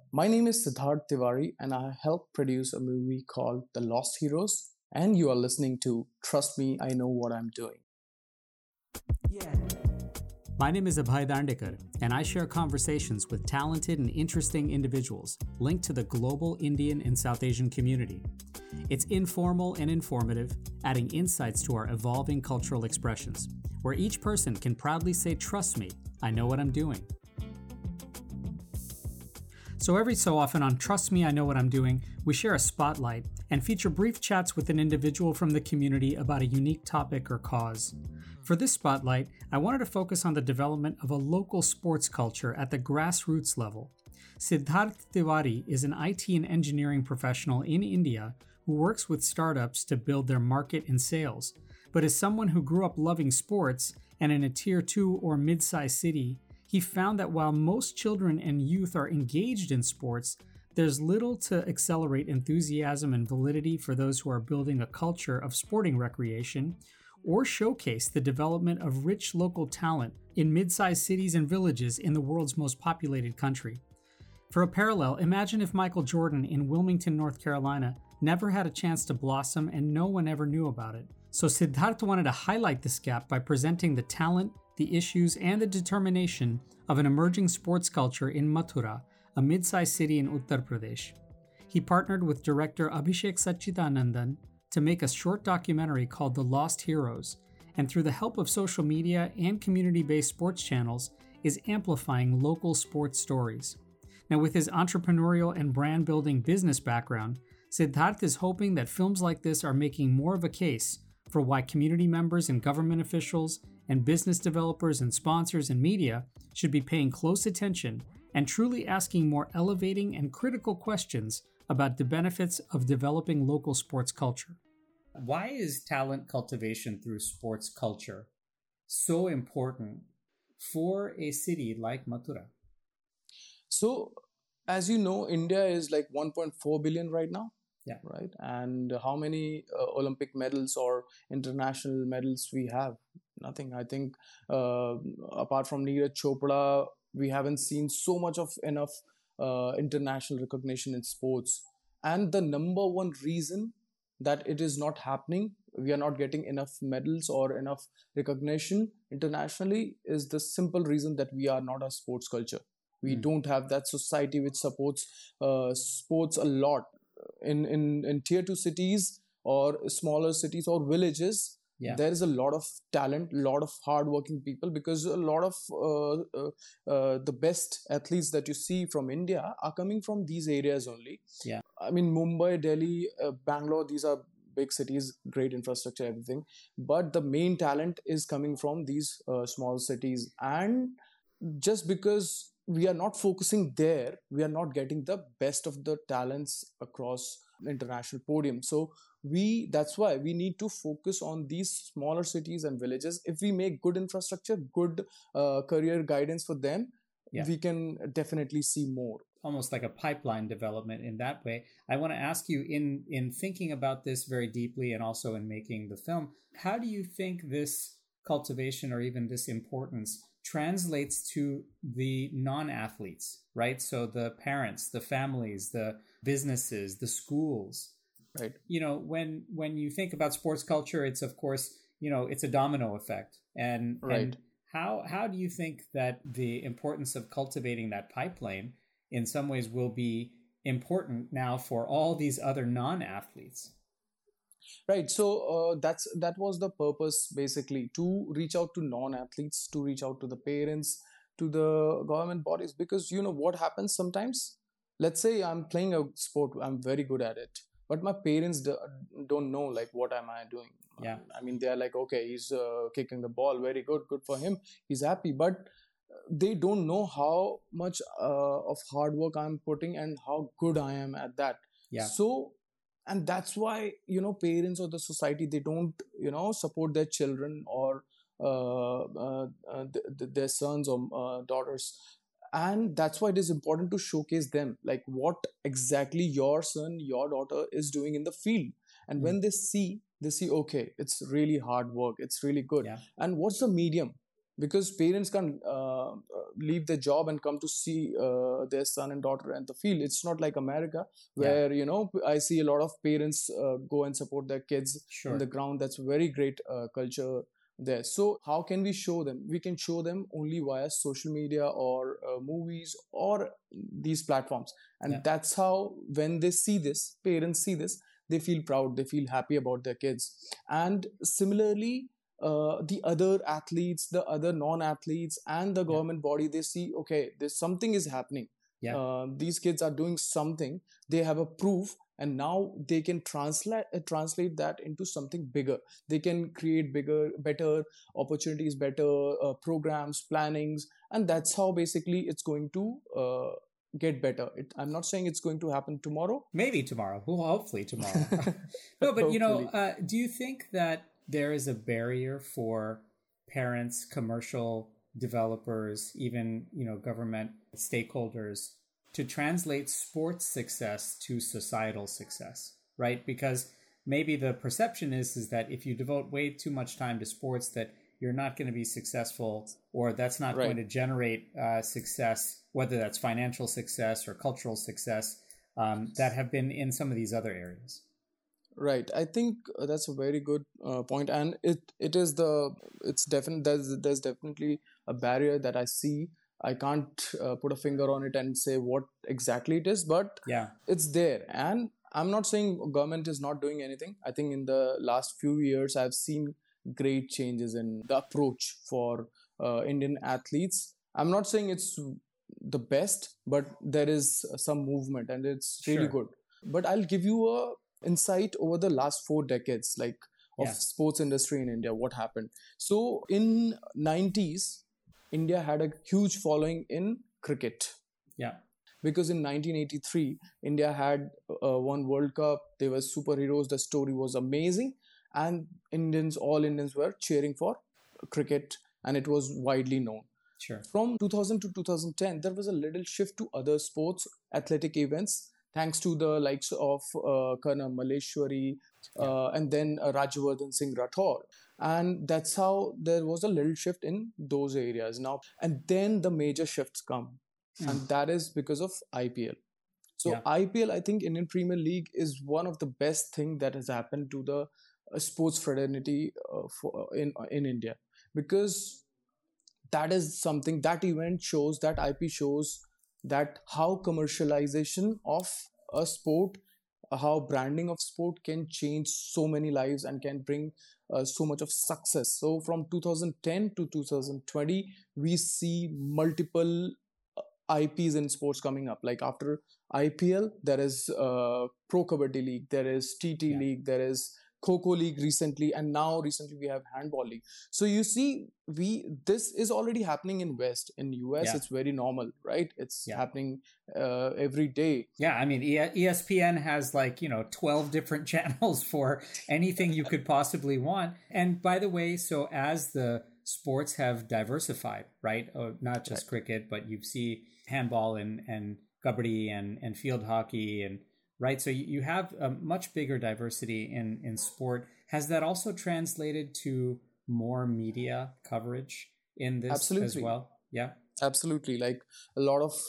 My name is Siddharth Tiwari, and I help produce a movie called The Lost Heroes. And you are listening to Trust Me, I Know What I'm Doing. My name is Abhay Dandekar, and I share conversations with talented and interesting individuals linked to the global Indian and South Asian community. It's informal and informative, adding insights to our evolving cultural expressions, where each person can proudly say, "Trust me, I know what I'm doing." So every so often on Trust Me, I Know What I'm Doing, we share a spotlight and feature brief chats with an individual from the community about a unique topic or cause. For this spotlight, I wanted to focus on the development of a local sports culture at the grassroots level. Siddharth Tiwari is an IT and engineering professional in India who works with startups to build their market and sales, but as someone who grew up loving sports and in a tier 2 or mid-sized city, he found that while most children and youth are engaged in sports, there's little to accelerate enthusiasm and validity for those who are building a culture of sporting recreation or showcase the development of rich local talent in mid-sized cities and villages in the world's most populated country. For a parallel, imagine if Michael Jordan in Wilmington, North Carolina never had a chance to blossom and no one ever knew about it. So Siddharth wanted to highlight this gap by presenting the talent, the issues, and the determination of an emerging sports culture in Mathura, a mid-sized city in Uttar Pradesh. He partnered with director Abhishek Sachidanandan to make a short documentary called The Lost Heroes, and through the help of social media and community-based sports channels, is amplifying local sports stories. Now, with his entrepreneurial and brand-building business background, Siddharth is hoping that films like this are making more of a case for why community members and government officials and business developers and sponsors and media should be paying close attention and truly asking more elevating and critical questions about the benefits of developing local sports culture. Why is talent cultivation through sports culture so important for a city like Mathura? So, as you know, India is like 1.4 billion right now. Yeah. Right. And how many Olympic medals or international medals we have? Nothing. I think apart from Neeraj Chopra, we haven't seen so much of enough international recognition in sports. And the number one reason that it is not happening, we are not getting enough medals or enough recognition internationally, is the simple reason that we are not a sports culture. We don't have that society which supports sports a lot. In tier 2 cities or smaller cities or villages, there is a lot of talent, a lot of hardworking people, because a lot of the best athletes that you see from India are coming from these areas only. I mean, Mumbai, Delhi, Bangalore, these are big cities, great infrastructure, everything, but the main talent is coming from these small cities. And just because we are not focusing there, we are not getting the best of the talents across international podium. So that's why we need to focus on these smaller cities and villages. If we make good infrastructure, good career guidance for them, we can definitely see more. Almost like a pipeline development in that way. I want to ask you, in thinking about this very deeply and also in making the film, how do you think this cultivation or even this importance translates to the non-athletes, right? So the parents, the families, the businesses, the schools. Right. You know, when you think about sports culture, it's of course, you know, it's a domino effect. And, right. And how do you think that the importance of cultivating that pipeline in some ways will be important now for all these other non-athletes? Right. So that was the purpose, basically, to reach out to non-athletes, to reach out to the parents, to the government bodies, because you know what happens sometimes. Let's say I'm playing a sport, I'm very good at it, but my parents don't know like what am I doing. Yeah. I mean, they're like, okay, he's kicking the ball, very good for him, he's happy, but they don't know how much of hard work I'm putting and how good I am at that. Yeah. So, and that's why, you know, parents or the society, they don't, you know, support their children or their sons or daughters. And that's why it is important to showcase them, like what exactly your son, your daughter is doing in the field. And when they see, okay, it's really hard work, it's really good. Yeah. And what's the medium? because parents can't leave their job and come to see their son and daughter at the field. It's not like America, Yeah, where I see a lot of parents go and support their kids in the sure. ground. That's very great culture there. So how can we show them? We can show them only via social media or movies or these platforms. Yeah, And that's how, when they see this, parents see this, they feel proud, they feel happy about their kids. And similarly, the other athletes, the other non-athletes, and the yeah, government body, they see, okay, there's something is happening. yeah, These kids are doing something. They have a proof, and now they can translate that into something bigger. They can create bigger, better opportunities, better programs, plannings, and that's how basically it's going to get better. I'm not saying it's going to happen tomorrow. maybe tomorrow. Well, hopefully tomorrow. No, but Hopefully. do you think that there is a barrier for parents, commercial developers, even government stakeholders to translate sports success to societal success, right? Because maybe the perception is that if you devote way too much time to sports, that you're not going to be successful, or that's not going Right. to generate success, whether that's financial success or cultural success, that have been in some of these other areas. Right. I think that's a very good point, and it is the it's definitely there's definitely a barrier that I see. I can't put a finger on it and say what exactly it is, but Yeah, it's there. And I'm not saying government is not doing anything. I think in the last few years I've seen great changes in the approach for Indian athletes. I'm not saying it's the best, but there is some movement, and it's really sure. good. But I'll give you a insight over the last 4 decades, like, of Yeah, sports industry in India, what happened. So in 90s, India had a huge following in cricket, yeah, because in 1983 India had won World Cup. They were superheroes, the story was amazing, and all Indians were cheering for cricket, and it was widely known. sure. From 2000 to 2010, there was a little shift to other sports, athletic events, thanks to the likes of Karna Maleshwari, Yeah. and then Rajyavardhan Singh Rathore. And that's how there was a little shift in those areas now. And then the major shifts come, Mm, and that is because of IPL. So yeah, IPL, I think Indian Premier League is one of the best thing that has happened to the sports fraternity in India, because that is something, that event shows, that IP shows that how commercialization of a sport, how branding of sport can change so many lives and can bring so much of success. So from 2010 to 2020, we see multiple IPs in sports coming up. Like after IPL, there is Pro Kabaddi League, there is TT yeah, League, there is Kho League recently, and now recently we have Handball League. So you see, we this is already happening in West. In US, yeah, it's very normal, right? It's yeah. happening every day. Yeah, I mean, ESPN has 12 different channels for anything you could possibly want. And by the way, so as the sports have diversified, right? Not Right. just cricket, but you see handball and kabaddi and field hockey and right. So you have a much bigger diversity in sport. Has that also translated to more media coverage in this as Absolutely. well? Yeah. Absolutely, like a lot of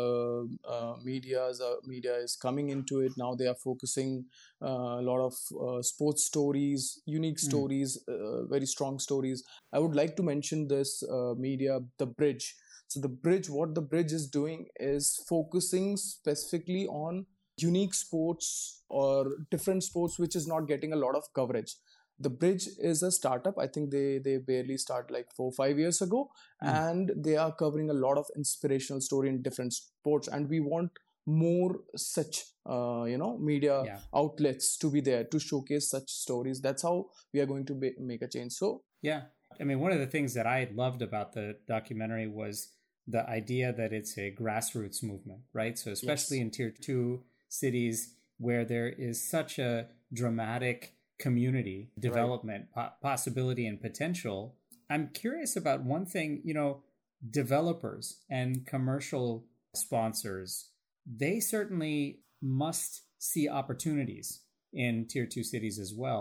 media is coming into it now. They are focusing a lot of sports stories, unique Mm, stories, very strong stories. I would like to mention this media, The Bridge. So the Bridge, what The Bridge is doing is focusing specifically on unique sports or different sports which is not getting a lot of coverage. The Bridge is a startup. I think they barely start like 4 5 years ago, mm, and they are covering a lot of inspirational story in different sports. And we want more such media yeah. outlets to be there to showcase such stories. That's how we are going to make a change. So Yeah. I mean, one of the things that I loved about the documentary was the idea that it's a grassroots movement, right? So, especially yes. in tier two cities where there is such a dramatic community Right. development possibility and potential, I'm curious about one thing, developers and commercial sponsors, they certainly must see opportunities in tier two cities as well.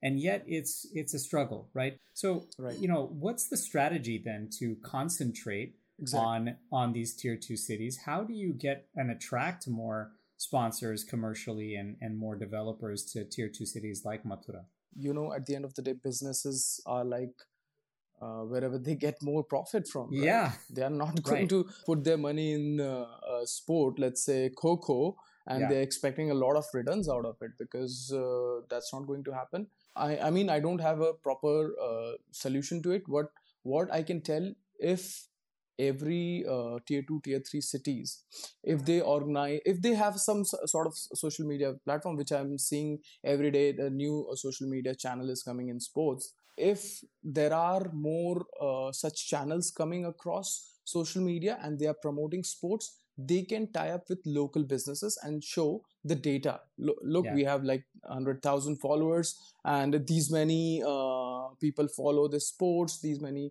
and yet it's a struggle, right? So, Right. what's the strategy then to concentrate Exactly. on these tier two cities? How do you get and attract more sponsors commercially and more developers to tier two cities like Mathura? At the end of the day, businesses are like wherever they get more profit from, right? Yeah, They are not going right. to put their money in sport, let's say Coco, and Yeah, they're expecting a lot of returns out of it, because that's not going to happen. I mean, I don't have a proper solution to it. What I can tell, if every tier 2 tier 3 cities, if they have some sort of social media platform, which I'm seeing every day, the new social media channel is coming in sports. If there are more such channels coming across social media and they are promoting sports, they can tie up with local businesses and show the data. Look, yeah, we have like 100,000 followers, and these many people follow the sports, these many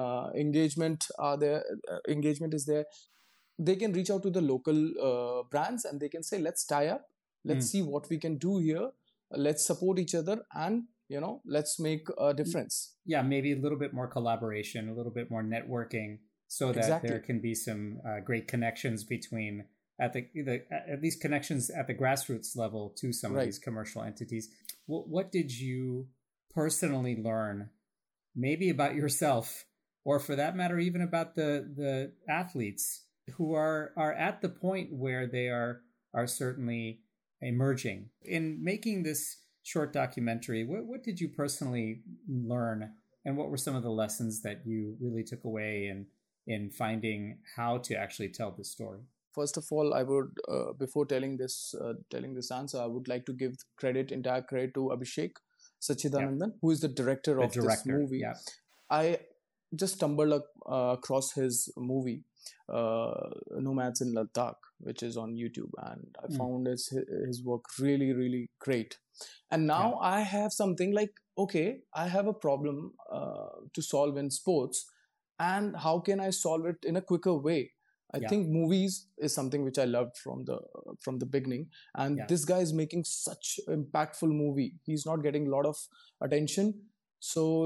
engagement is there. They can reach out to the local brands, and they can say, let's tie up, let's mm. see what we can do here, let's support each other, and let's make a difference. Yeah. Maybe a little bit more collaboration, a little bit more networking, so that there Exactly. can be some great connections between at least connections at the grassroots level to some of Right. these commercial entities. What did you personally learn, maybe about yourself, or for that matter, even about the athletes who are at the point where they are certainly emerging in making this short documentary? What did you personally learn, and what were some of the lessons that you really took away in finding how to actually tell this story? First of all, I would, before telling this answer, I would like to give entire credit to Abhishek Yeah, Sachidanandan, who is the director the of this director. movie. Yeah, I just stumbled across his movie, Nomads in Ladakh, which is on YouTube, and I mm, found his work really, really great. And yeah, now I have something like, okay, I have a problem to solve in sports, and how can I solve it in a quicker way? I yeah, think movies is something which I loved from the beginning, and yeah, this guy is making such impactful movie. He's not getting a lot of attention, so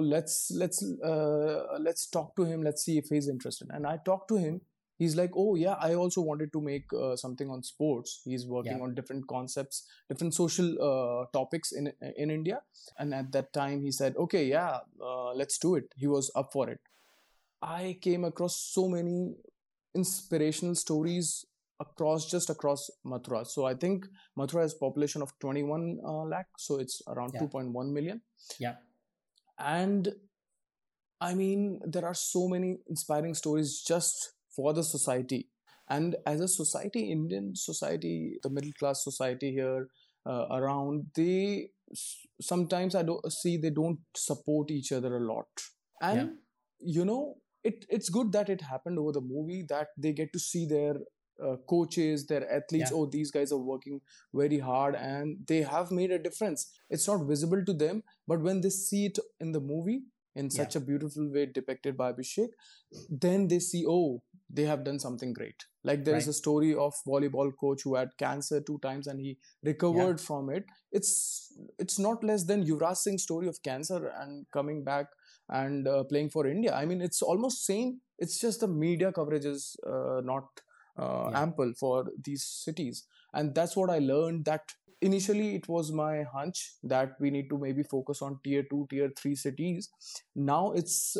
let's talk to him. Let's see if he's interested. And I talked to him. He's like, oh yeah, I also wanted to make something on sports. He's yeah, working on different concepts, different social topics in India. And at that time, he said, okay, yeah, let's do it. He was up for it. I came across so many inspirational stories across Mathura. So I think Mathura has population of 21 lakh, so it's around yeah, 2.1 million. yeah, And I mean, there are so many inspiring stories just for the society. And as a society, Indian society, the middle class society here around, sometimes I don't see they don't support each other a lot. yeah, And it's good that it happened over the movie, that they get to see their coaches, their athletes. yeah, Oh, these guys are working very hard and they have made a difference. It's not visible to them, but when they see it in the movie in yeah, such a beautiful way depicted by Abhishek, then they see, oh, they have done something great. Like there is right, a story of volleyball coach who had cancer 2 times and he yeah, recovered from it. It's not less than Yuvraj Singh's story of cancer and coming back and playing for India. I mean, it's almost same. It's just the media coverage is not yeah, ample for these cities, and that's what I learned. That initially it was my hunch that we need to maybe focus on tier 2 tier 3 cities. Now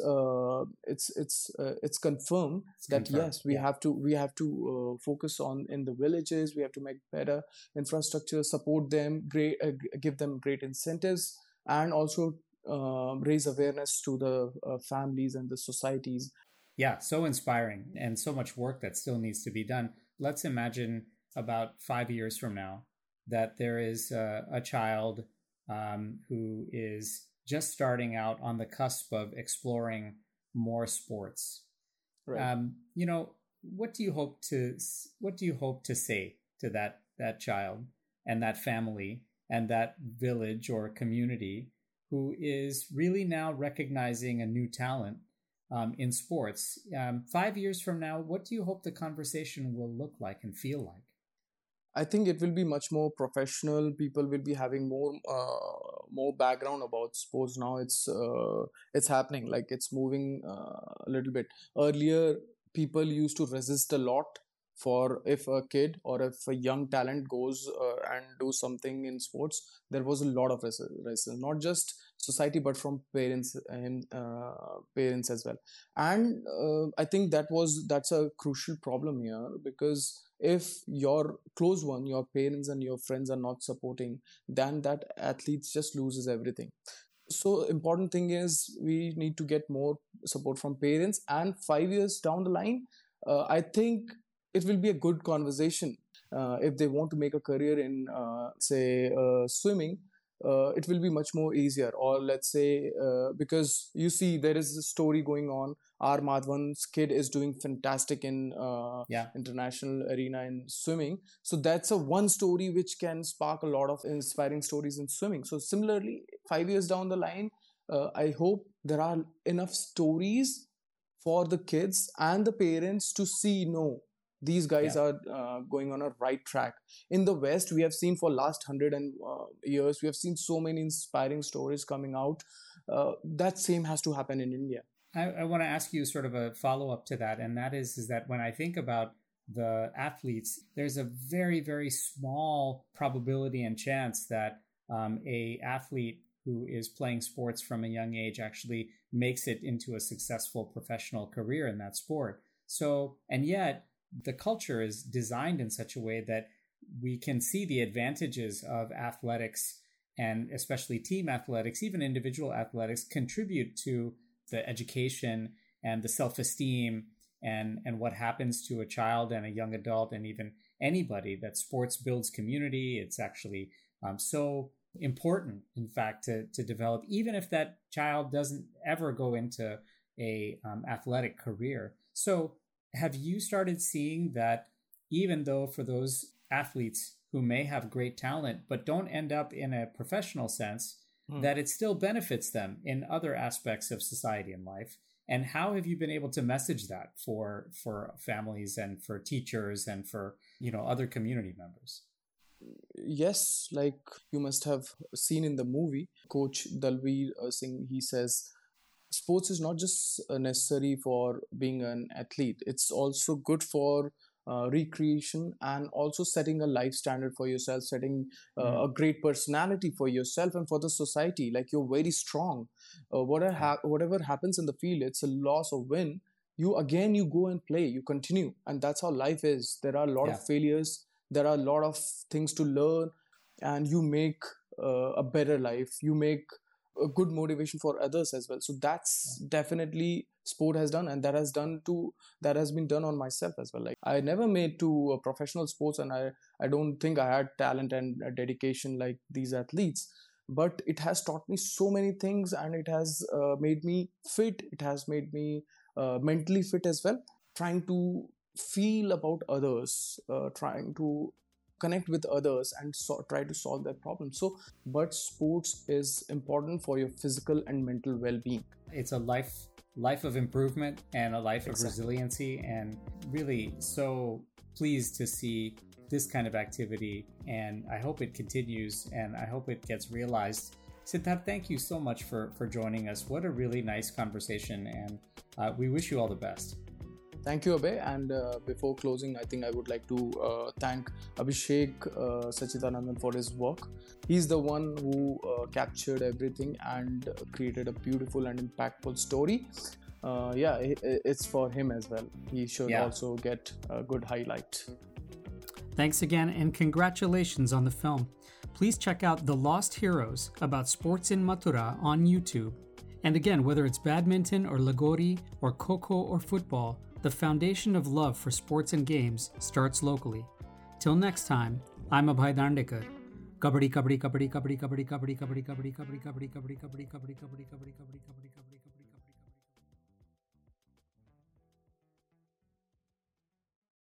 it's confirmed it's that confirmed. yes, we Yeah, have to focus on in the villages. We have to make better infrastructure, support them, give them great incentives, and also raise awareness to the families and the societies. yeah, so inspiring, and so much work that still needs to be done. Let's imagine about 5 years from now that there is a child who is just starting out on the cusp of exploring more sports. Right. You know, what do you hope to say to that child and that family and that village or community who is really now recognizing a new talent in sports? 5 years from now, what do you hope the conversation will look like and feel like? I think it will be much more professional. People will be having more background about sports now. It's happening, like it's moving a little bit. Earlier, people used to resist a lot for if a kid or if a young talent goes and do something in sports. There was a lot of resistance, not just society but from parents and parents as well. And I think that's a crucial problem here, because if your close one, your parents and your friends are not supporting, then that athletes just loses everything. So important thing is we need to get more support from parents, and 5 years down the line, I think it will be a good conversation. If they want to make a career in say swimming, it will be much more easier. Or let's say because you see there is a story going on, R Madhavan's kid is doing fantastic in Yeah. international arena in swimming. So that's a one story which can spark a lot of inspiring stories in swimming. So similarly, 5 years down the line, I hope there are enough stories for the kids and the parents to see, no, these guys Yeah. are going on a right track. In the West, we have seen for last 100 years, we have seen so many inspiring stories coming out. That same has to happen in India. I want to ask you sort of a follow up to that, and that is that when I think about the athletes, there's a very, very small probability and chance that a athlete who is playing sports from a young age actually makes it into a successful professional career in that sport. So, and yet the culture is designed in such a way that we can see the advantages of athletics, and especially team athletics, even individual athletics, contribute to the education and the self-esteem and what happens to a child and a young adult and even anybody. That sports builds community. It's actually so important, in fact, to develop, even if that child doesn't ever go into a athletic career. So have you started seeing that even though for those athletes who may have great talent but don't end up in a professional sense, that it still benefits them in other aspects of society and life? And how have you been able to message that for families and for teachers and for, other community members? Yes, like you must have seen in the movie, Coach Dalveer Singh, he says sports is not just necessary for being an athlete, it's also good for recreation and also setting a life standard for yourself, setting a great personality for yourself and for the society. Like you're very strong. Whatever happens in the field, it's a loss or win. You go and play, you continue, and that's how life is. There are a lot of failures, there are a lot of things to learn, and you make a better life. You make a good motivation for others as well. So that's definitely sport has done, and that has been done on myself as well. Like I never made to professional sports, and I don't think I had talent and dedication like these athletes, but it has taught me so many things, and it has made me fit. It has made me mentally fit as well, trying to feel about others, trying to connect with others and try to solve their problems. So but sports is important for your physical and mental well-being. It's a life of improvement and a life of resiliency, and really so pleased to see this kind of activity, and I hope it continues and I hope it gets realized. Siddharth, thank you so much for joining us. What a really nice conversation, and we wish you all the best. Thank you, Abhay. And before closing, I think I would like to thank Abhishek Sachidanandan for his work. He's the one who captured everything and created a beautiful and impactful story. It's for him as well. He should also get a good highlight. Thanks again, and congratulations on the film. Please check out The Lost Heroes, about sports in Mathura, on YouTube. And again, whether it's badminton or Lagori or Kho-Kho or football, the foundation of love for sports and games starts locally. Till next time, I'm Abhay Dandekar. Kabaddi, kabaddi, kabaddi, kabaddi, kabaddi, kabaddi, kabaddi, kabaddi, kabaddi, kabaddi, kabaddi, kabaddi, kabaddi, kabaddi, kabaddi, kabaddi, kabaddi, kabaddi.